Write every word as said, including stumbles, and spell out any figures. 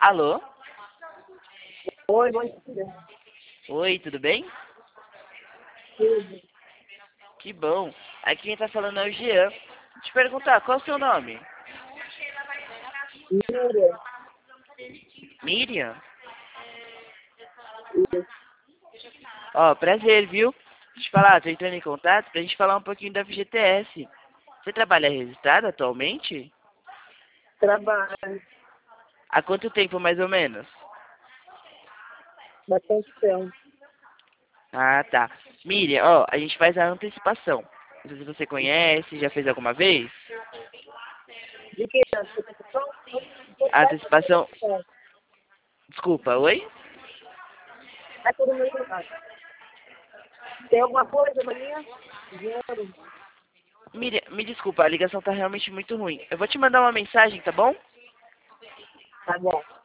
Alô? Oi, bom dia. Oi, tudo bem? Tudo. Que bom. Aqui quem tá falando é o Jean. Te perguntar, qual é o seu nome? Miriam. Miriam? Isso. Ó, prazer, viu? Deixa eu te falar, tô entrando em contato pra gente falar um pouquinho da F G T S. Você trabalha registrado atualmente? Trabalho. Há quanto tempo, mais ou menos? Bastante tempo. Ah, tá. Miriam, ó, a gente faz a antecipação. Não sei se você conhece, já fez alguma vez? De que antecipação? A antecipação... Desculpa, oi? Vai todo mundo trabalho. Tem alguma coisa amanhã? Dinheiro? Miriam, me desculpa, a ligação tá realmente muito ruim. Eu vou te mandar uma mensagem, tá bom? Tá bom.